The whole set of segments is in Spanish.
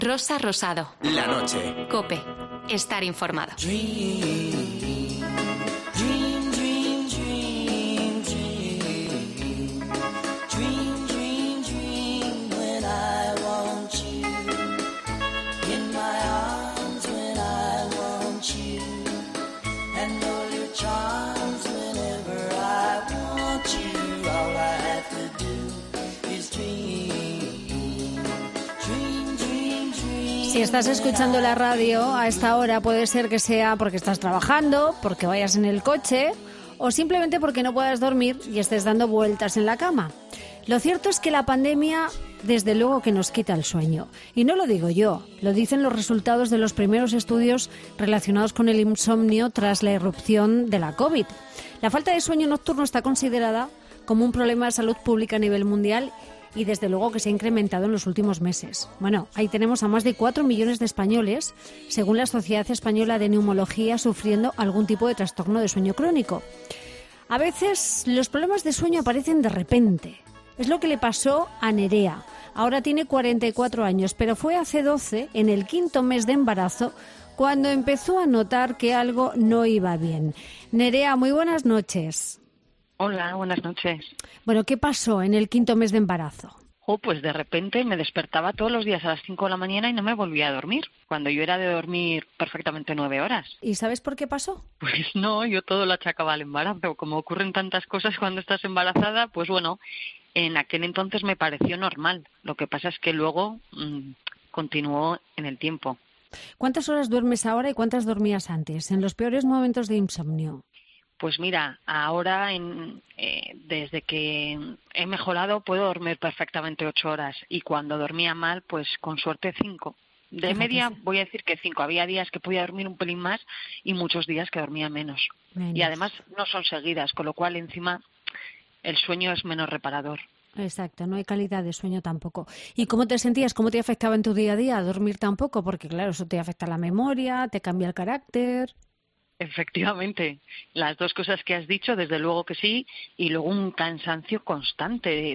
Rosa Rosado. La noche. COPE. Estar informado. Si estás escuchando la radio a esta hora, puede ser que sea porque estás trabajando, porque vayas en el coche o simplemente porque no puedas dormir y estés dando vueltas en la cama. Lo cierto es que la pandemia, desde luego que nos quita el sueño. Y no lo digo yo, lo dicen los resultados de los primeros estudios relacionados con el insomnio tras la irrupción de la COVID. La falta de sueño nocturno está considerada como un problema de salud pública a nivel mundial y desde luego que se ha incrementado en los últimos meses. Bueno, ahí tenemos a más de 4 millones de españoles, según la Sociedad Española de Neumología, sufriendo algún tipo de trastorno de sueño crónico. A veces los problemas de sueño aparecen de repente. Es lo que le pasó a Nerea. Ahora tiene 44 años, pero fue hace 12, en el 5º mes de embarazo, cuando empezó a notar que algo no iba bien. Nerea, muy buenas noches. Hola, buenas noches. Bueno, ¿qué pasó en el 5º mes de embarazo? Pues de repente me despertaba todos los días a las 5 de la mañana y no me volvía a dormir, cuando yo era de dormir perfectamente 9 horas. ¿Y sabes por qué pasó? Pues no, yo todo lo achacaba al embarazo. Como ocurren tantas cosas cuando estás embarazada, pues bueno, en aquel entonces me pareció normal. Lo que pasa es que luego continuó en el tiempo. ¿Cuántas horas duermes ahora y cuántas dormías antes, en los peores momentos de insomnio? Pues mira, ahora desde que he mejorado puedo dormir perfectamente 8 horas y cuando dormía mal, pues con suerte 5. De media voy a decir que 5. Había días que podía dormir un pelín más y muchos días que dormía menos. Y además no son seguidas, con lo cual encima el sueño es menos reparador. Exacto, no hay calidad de sueño tampoco. ¿Y cómo te sentías? ¿Cómo te afectaba en tu día a día dormir tan poco? Porque claro, eso te afecta la memoria, te cambia el carácter. Efectivamente, las dos cosas que has dicho, desde luego que sí, y luego un cansancio constante,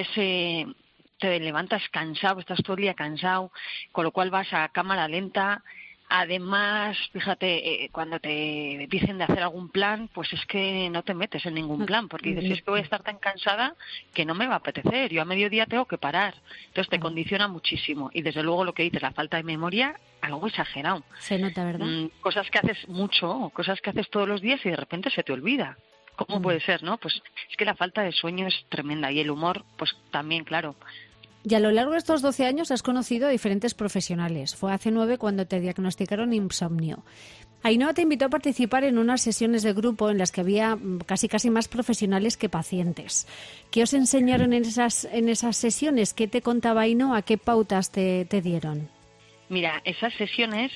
te levantas cansado, estás todo el día cansado, con lo cual vas a cámara lenta. Además, fíjate, cuando te dicen de hacer algún plan, pues es que no te metes en ningún plan, porque dices, es que voy a estar tan cansada que no me va a apetecer, yo a mediodía tengo que parar. Entonces te condiciona muchísimo. Y desde luego lo que dices, la falta de memoria, algo exagerado. Se nota, ¿verdad? Cosas que haces mucho, cosas que haces todos los días y de repente se te olvida. ¿Cómo puede ser, no? Pues es que la falta de sueño es tremenda y el humor, pues también, claro. Y a lo largo de estos 12 años has conocido a diferentes profesionales. Fue hace 9 cuando te diagnosticaron insomnio. Ainhoa te invitó a participar en unas sesiones de grupo en las que había casi más profesionales que pacientes. ¿Qué os enseñaron en esas sesiones? ¿Qué te contaba Ainhoa? ¿Qué pautas te dieron? Mira, esas sesiones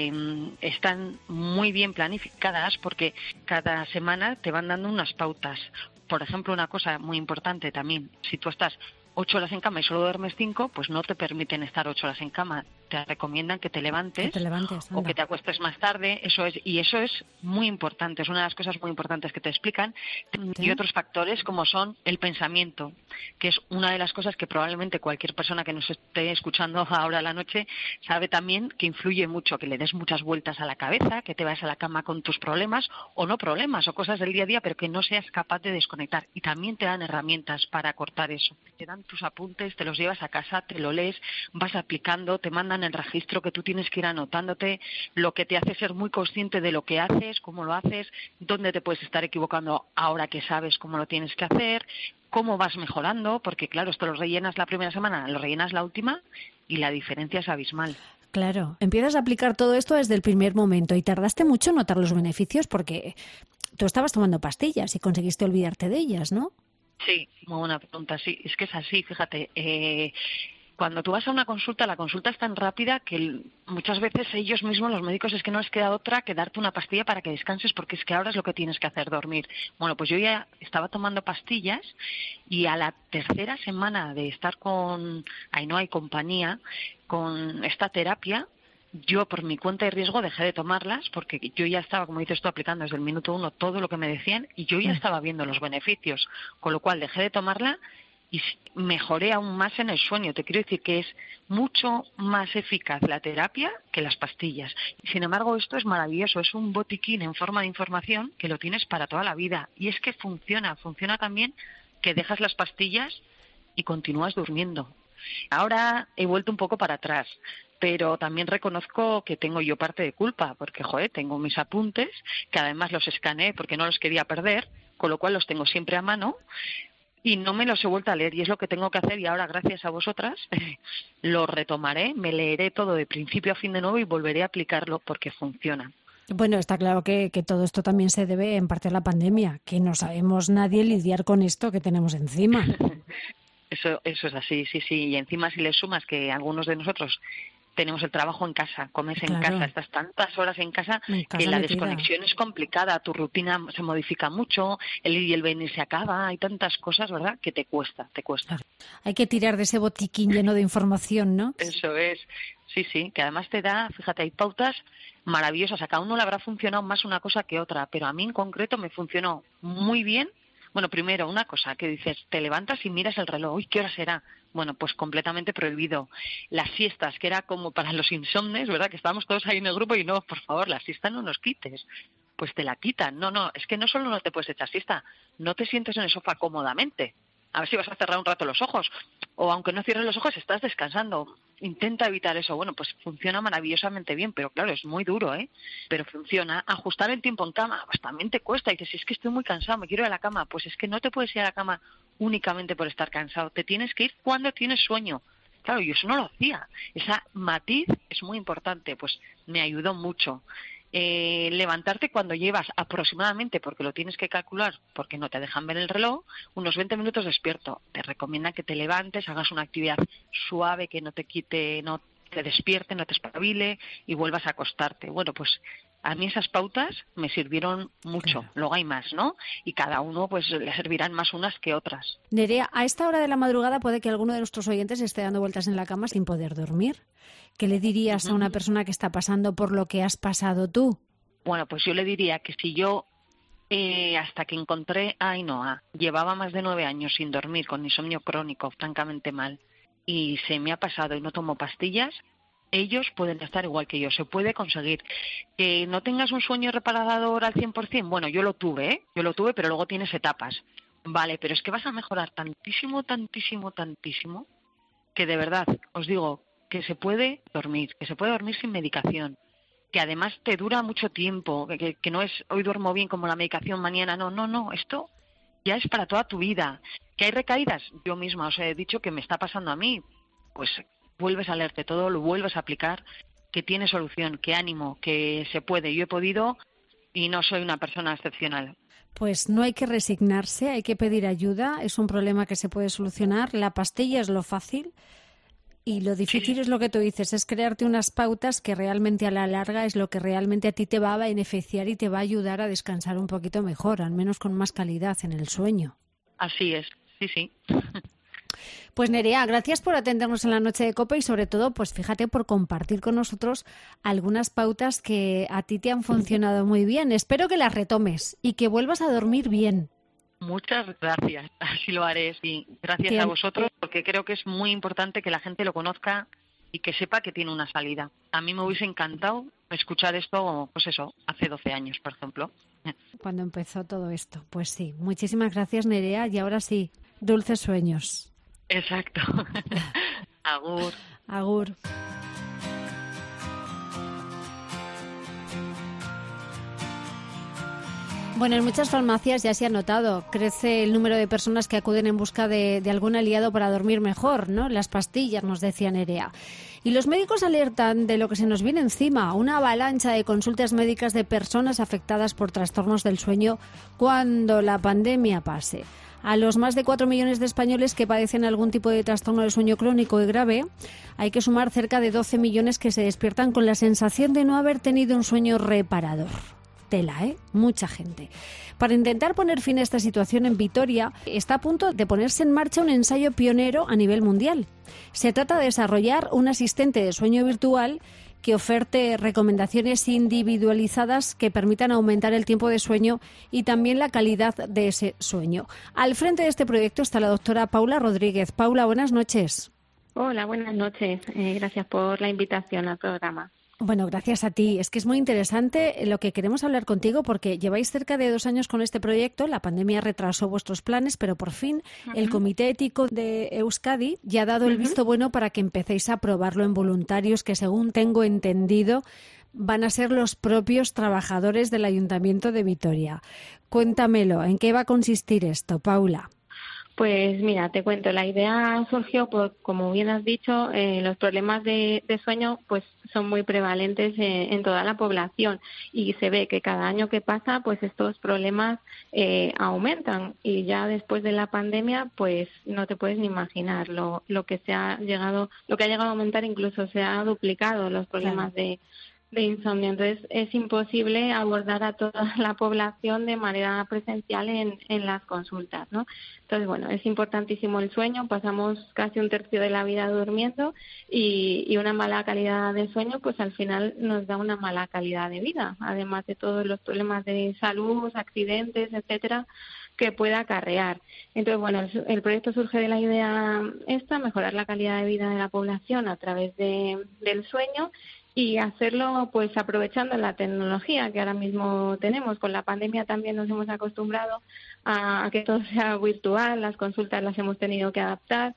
están muy bien planificadas porque cada semana te van dando unas pautas. Por ejemplo, una cosa muy importante también, si tú estás 8 horas en cama y solo duermes 5, pues no te permiten estar 8 horas en cama. Te recomiendan que te levantes o que te acuestes más tarde. Eso es muy importante, es una de las cosas muy importantes que te explican. ¿Sí? Y otros factores como son el pensamiento, que es una de las cosas que probablemente cualquier persona que nos esté escuchando ahora a la noche sabe también que influye mucho, que le des muchas vueltas a la cabeza, que te vayas a la cama con tus problemas o no problemas o cosas del día a día, pero que no seas capaz de desconectar. Y también te dan herramientas para cortar eso. Te dan tus apuntes, te los llevas a casa, te lo lees, vas aplicando, te mandan el registro que tú tienes que ir anotándote, lo que te hace ser muy consciente de lo que haces, cómo lo haces, dónde te puedes estar equivocando ahora que sabes cómo lo tienes que hacer, cómo vas mejorando, porque claro, esto lo rellenas la primera semana, lo rellenas la última y la diferencia es abismal. Claro, empiezas a aplicar todo esto desde el primer momento y tardaste mucho en notar los beneficios porque tú estabas tomando pastillas y conseguiste olvidarte de ellas, ¿no? Sí, muy buena pregunta. Sí, es que es así, fíjate. Cuando tú vas a una consulta, la consulta es tan rápida que muchas veces ellos mismos, los médicos, es que no les queda otra que darte una pastilla para que descanses porque es que ahora es lo que tienes que hacer, dormir. Bueno, pues yo ya estaba tomando pastillas y a la tercera semana de estar con Ainhoa y compañía, con esta terapia, yo por mi cuenta de riesgo dejé de tomarlas porque yo ya estaba, como dices tú, aplicando desde el minuto 1 todo lo que me decían y yo ya estaba viendo los beneficios, con lo cual dejé de tomarla y mejoré aún más en el sueño. Te quiero decir que es mucho más eficaz la terapia que las pastillas. Sin embargo, esto es maravilloso, es un botiquín en forma de información que lo tienes para toda la vida. Y es que funciona también que dejas las pastillas y continúas durmiendo. Ahora he vuelto un poco para atrás, pero también reconozco que tengo yo parte de culpa, porque, tengo mis apuntes, que además los escaneé porque no los quería perder, con lo cual los tengo siempre a mano, y no me los he vuelto a leer, y es lo que tengo que hacer, y ahora, gracias a vosotras, lo retomaré, me leeré todo de principio a fin de nuevo y volveré a aplicarlo porque funciona. Bueno, está claro que todo esto también se debe en parte a la pandemia, que no sabemos nadie lidiar con esto que tenemos encima. Eso es así, sí, y encima si le sumas que algunos de nosotros tenemos el trabajo en casa, comes en casa, estás tantas horas en casa que la desconexión es complicada, tu rutina se modifica mucho, el ir y el venir se acaba, hay tantas cosas, ¿verdad?, que te cuesta. Hay que tirar de ese botiquín lleno de información, ¿no? Eso es, sí, que además te da, fíjate, hay pautas maravillosas, a cada uno le habrá funcionado más una cosa que otra, pero a mí en concreto me funcionó muy bien. Bueno, primero, una cosa que dices, te levantas y miras el reloj, uy, ¿qué hora será? Bueno, pues completamente prohibido. Las siestas, que era como para los insomnes, ¿verdad? Que estábamos todos ahí en el grupo y no, por favor, la siesta no nos quites. Pues te la quitan. No, es que no solo no te puedes echar siesta, no te sientes en el sofá cómodamente. A ver si vas a cerrar un rato los ojos. O aunque no cierres los ojos, estás descansando. Intenta evitar eso. Bueno, pues funciona maravillosamente bien, pero claro, es muy duro, ¿eh? Pero funciona. Ajustar el tiempo en cama, pues también te cuesta. Y dices, es que estoy muy cansado, me quiero ir a la cama. Pues es que no te puedes ir a la cama únicamente por estar cansado. Te tienes que ir cuando tienes sueño. Claro, yo eso no lo hacía. Esa matiz es muy importante, pues me ayudó mucho. Levantarte cuando llevas aproximadamente, porque lo tienes que calcular, porque no te dejan ver el reloj, unos 20 minutos despierto. Te recomiendan que te levantes, hagas una actividad suave que no te quite, no te despierte, no te espabile y vuelvas a acostarte. Bueno, pues a mí esas pautas me sirvieron mucho. Luego hay más, ¿no? Y cada uno pues le servirán más unas que otras. Nerea, a esta hora de la madrugada puede que alguno de nuestros oyentes esté dando vueltas en la cama sin poder dormir. ¿Qué le dirías a una persona que está pasando por lo que has pasado tú? Bueno, pues yo le diría que si yo hasta que encontré a Ainhoa llevaba más de 9 años sin dormir, con insomnio crónico, francamente mal, y se me ha pasado y no tomo pastillas, ellos pueden estar igual que yo, se puede conseguir. Que no tengas un sueño reparador al 100%, bueno, yo lo tuve, pero luego tienes etapas. Vale, pero es que vas a mejorar tantísimo, que de verdad, os digo, que se puede dormir sin medicación, que además te dura mucho tiempo, que no es hoy duermo bien como la medicación, mañana no, esto ya es para toda tu vida. ¿Que hay recaídas? Yo misma os he dicho que me está pasando a mí, pues vuelves a leerte todo, lo vuelves a aplicar, que tiene solución, que ánimo, que se puede. Yo he podido y no soy una persona excepcional. Pues no hay que resignarse, hay que pedir ayuda, es un problema que se puede solucionar. La pastilla es lo fácil y lo difícil es lo que tú dices, es crearte unas pautas que realmente a la larga es lo que realmente a ti te va a beneficiar y te va a ayudar a descansar un poquito mejor, al menos con más calidad en el sueño. Así es, sí. Pues Nerea, gracias por atendernos en la noche de COPE y sobre todo, pues fíjate, por compartir con nosotros algunas pautas que a ti te han funcionado muy bien. Espero que las retomes y que vuelvas a dormir bien. Muchas gracias, así lo haré, sí. Gracias a vosotros, porque creo que es muy importante que la gente lo conozca y que sepa que tiene una salida. A mí me hubiese encantado escuchar esto, pues eso, hace 12 años, por ejemplo. Cuando empezó todo esto, pues sí. Muchísimas gracias, Nerea, y ahora sí, dulces sueños. Exacto. Agur. Agur. Bueno, en muchas farmacias ya se ha notado, crece el número de personas que acuden en busca de algún aliado para dormir mejor, ¿no? Las pastillas, nos decía Nerea. Y los médicos alertan de lo que se nos viene encima, una avalancha de consultas médicas de personas afectadas por trastornos del sueño cuando la pandemia pase. A los más de 4 millones de españoles que padecen algún tipo de trastorno del sueño crónico y grave, hay que sumar cerca de 12 millones que se despiertan con la sensación de no haber tenido un sueño reparador. Tela, ¿eh? Mucha gente. Para intentar poner fin a esta situación, en Vitoria está a punto de ponerse en marcha un ensayo pionero a nivel mundial. Se trata de desarrollar un asistente de sueño virtual que oferte recomendaciones individualizadas que permitan aumentar el tiempo de sueño y también la calidad de ese sueño. Al frente de este proyecto está la doctora Paula Rodríguez. Paula, buenas noches. Hola, buenas noches. Gracias por la invitación al programa. Bueno, gracias a ti. Es que es muy interesante lo que queremos hablar contigo porque lleváis cerca de 2 años con este proyecto. La pandemia retrasó vuestros planes, pero por fin el Comité Ético de Euskadi ya ha dado el visto bueno para que empecéis a probarlo en voluntarios que, según tengo entendido, van a ser los propios trabajadores del Ayuntamiento de Vitoria. Cuéntamelo, ¿en qué va a consistir esto, Paula? Pues mira, te cuento, la idea surgió por, como bien has dicho, los problemas de sueño pues son muy prevalentes en toda la población y se ve que cada año que pasa pues estos problemas aumentan y ya después de la pandemia pues no te puedes ni imaginar lo que ha llegado a aumentar, incluso se ha duplicado los problemas de insomnio. Entonces es imposible abordar a toda la población de manera presencial en las consultas, ¿no? Entonces, bueno, es importantísimo el sueño. Pasamos casi 1/3 de la vida durmiendo y una mala calidad de sueño pues al final nos da una mala calidad de vida, además de todos los problemas de salud, accidentes, etcétera, que pueda acarrear. Entonces, bueno, el proyecto surge de la idea mejorar la calidad de vida de la población a través del sueño y hacerlo pues aprovechando la tecnología que ahora mismo tenemos. Con la pandemia también nos hemos acostumbrado a que todo sea virtual, las consultas las hemos tenido que adaptar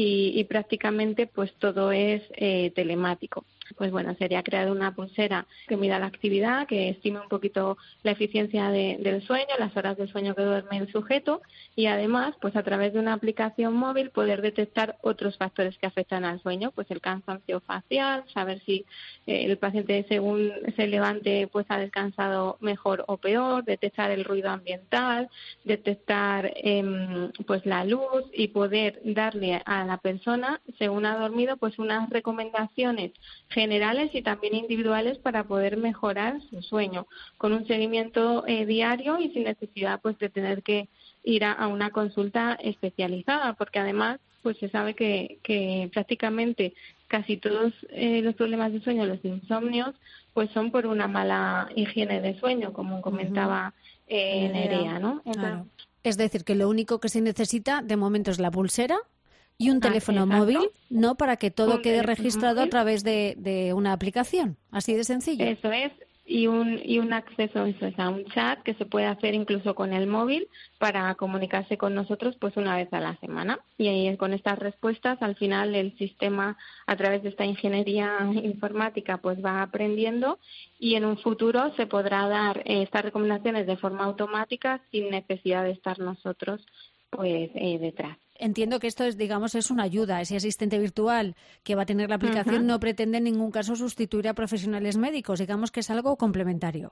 y prácticamente pues todo es telemático. Pues bueno, sería crear una pulsera que mida la actividad, que estime un poquito la eficiencia del sueño, las horas de sueño que duerme el sujeto y además, pues a través de una aplicación móvil poder detectar otros factores que afectan al sueño, pues el cansancio facial, saber si el paciente según se levante pues ha descansado mejor o peor, detectar el ruido ambiental, detectar pues la luz y poder darle a la persona, según ha dormido, pues unas recomendaciones generales y también individuales para poder mejorar su sueño, con un seguimiento diario y sin necesidad pues de tener que ir a una consulta especializada, porque además pues se sabe que prácticamente casi todos los problemas de sueño, los insomnios, pues son por una mala higiene de sueño, como comentaba Nerea, ¿no? Entonces, claro. Es decir, que lo único que se necesita de momento es la pulsera y un teléfono móvil, ¿no? Para que todo quede registrado a través de una aplicación, así de sencillo. Eso es, y un acceso a un chat que se puede hacer incluso con el móvil para comunicarse con nosotros pues una vez a la semana. Y ahí, con estas respuestas, al final el sistema, a través de esta ingeniería informática, pues va aprendiendo y en un futuro se podrá dar estas recomendaciones de forma automática sin necesidad de estar nosotros pues detrás. Entiendo que esto es una ayuda. Ese asistente virtual que va a tener la aplicación no pretende en ningún caso sustituir a profesionales médicos. Digamos que es algo complementario.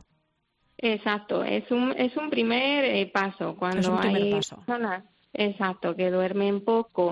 Exacto, es un primer paso. Cuando hay personas que duermen poco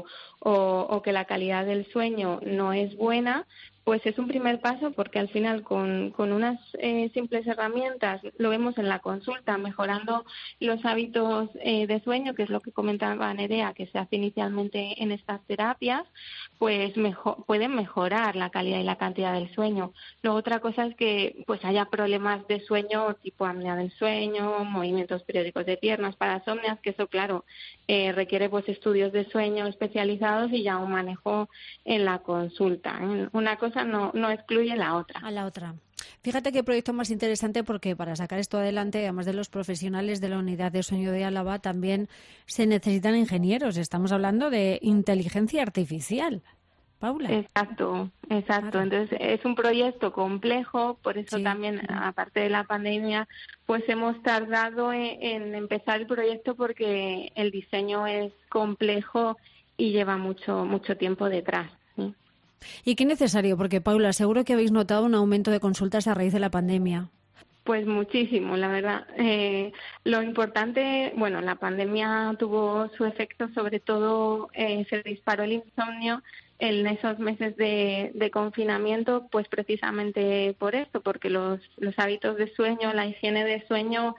o que la calidad del sueño no es buena, pues es un primer paso porque al final con unas simples herramientas, lo vemos en la consulta, mejorando los hábitos de sueño, que es lo que comentaba Nerea, que se hace inicialmente en estas terapias, pues pueden mejorar la calidad y la cantidad del sueño. Luego otra cosa es que pues haya problemas de sueño tipo apnea del sueño, movimientos periódicos de piernas, parasomnias, que eso claro requiere pues estudios de sueño especializados y ya un manejo en la consulta. Una cosa no excluye la otra. A la otra. Fíjate qué proyecto más interesante, porque para sacar esto adelante, además de los profesionales de la Unidad de Sueño de Álava, también se necesitan ingenieros. Estamos hablando de inteligencia artificial. Paula. Exacto. Claro. Entonces es un proyecto complejo, por eso también, aparte de la pandemia, pues hemos tardado en empezar el proyecto porque el diseño es complejo y lleva mucho tiempo detrás. ¿Sí? ¿Y qué necesario? Porque, Paula, seguro que habéis notado un aumento de consultas a raíz de la pandemia. Pues muchísimo, la verdad. Lo importante, bueno, la pandemia tuvo su efecto, sobre todo se disparó el insomnio en esos meses de confinamiento, pues precisamente por esto, porque los hábitos de sueño, la higiene de sueño,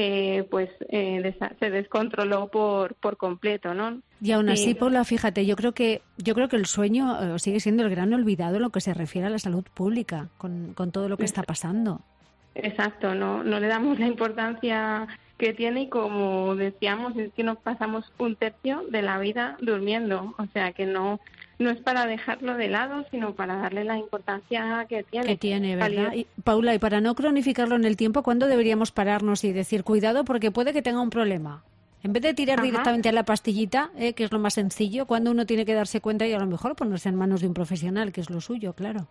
se descontroló por completo, ¿no? Y aún así, Paula, fíjate, yo creo que el sueño sigue siendo el gran olvidado en lo que se refiere a la salud pública, con todo lo que está pasando. Exacto, no le damos la importancia que tiene y como decíamos, es que nos pasamos un tercio de la vida durmiendo, o sea que no es para dejarlo de lado, sino para darle la importancia que tiene. Que tiene, ¿verdad? Y, Paula, y para no cronificarlo en el tiempo, ¿cuándo deberíamos pararnos y decir, cuidado porque puede que tenga un problema? En vez de tirar directamente a la pastillita, que es lo más sencillo, ¿cuándo uno tiene que darse cuenta y a lo mejor ponerse en manos de un profesional, que es lo suyo, claro?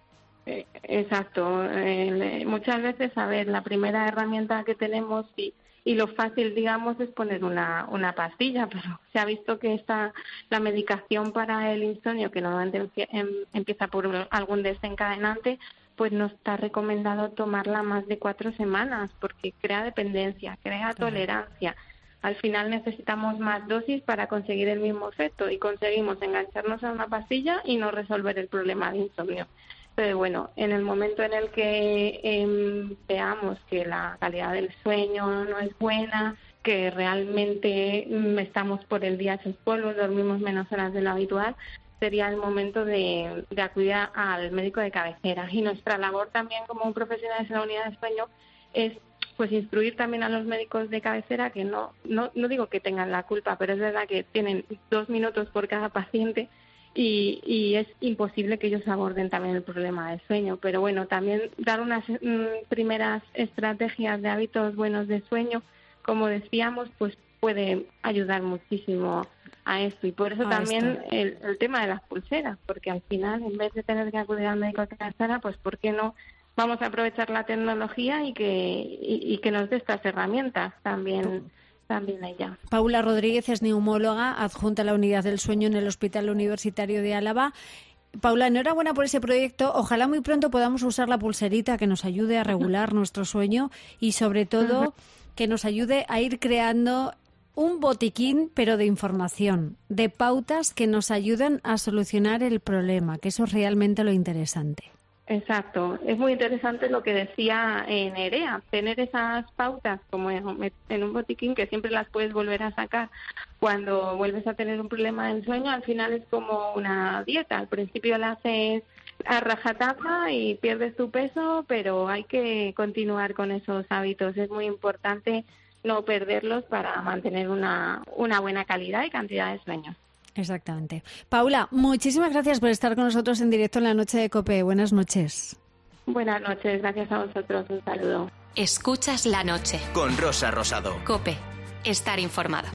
Exacto. Muchas veces, la primera herramienta que tenemos y lo fácil, digamos, es poner una pastilla, pero se ha visto que la medicación para el insomnio, que normalmente empieza por algún desencadenante, pues no está recomendado tomarla más de 4 semanas porque crea dependencia, crea tolerancia. Al final necesitamos más dosis para conseguir el mismo efecto y conseguimos engancharnos a una pastilla y no resolver el problema de insomnio. Pero bueno, en el momento en el que veamos que la calidad del sueño no es buena, que realmente estamos por el día hechos polvo, dormimos menos horas de lo habitual, sería el momento de acudir al médico de cabecera. Y nuestra labor también como profesionales en la unidad de sueño es pues instruir también a los médicos de cabecera, que no digo que tengan la culpa, pero es verdad que tienen 2 minutos por cada paciente y es imposible que ellos aborden también el problema del sueño. Pero bueno, también dar unas primeras estrategias de hábitos buenos de sueño, como decíamos, pues puede ayudar muchísimo a esto. Y por eso también el tema de las pulseras, porque al final, en vez de tener que acudir al médico de cabecera, pues ¿por qué no vamos a aprovechar la tecnología y que nos dé estas herramientas también ella? Paula Rodríguez es neumóloga, adjunta a la unidad del sueño en el Hospital Universitario de Álava. Paula, enhorabuena por ese proyecto. Ojalá muy pronto podamos usar la pulserita que nos ayude a regular nuestro sueño y sobre todo que nos ayude a ir creando un botiquín, pero de información, de pautas que nos ayudan a solucionar el problema, que eso es realmente lo interesante. Exacto. Es muy interesante lo que decía Nerea, tener esas pautas como en un botiquín que siempre las puedes volver a sacar cuando vuelves a tener un problema del sueño. Al final es como una dieta. Al principio la haces a rajatabla y pierdes tu peso, pero hay que continuar con esos hábitos. Es muy importante no perderlos para mantener una buena calidad y cantidad de sueño. Exactamente. Paula, muchísimas gracias por estar con nosotros en directo en la noche de COPE. Buenas noches. Buenas noches, gracias a vosotros. Un saludo. Escuchas La Noche con Rosa Rosado. COPE. Estar informado.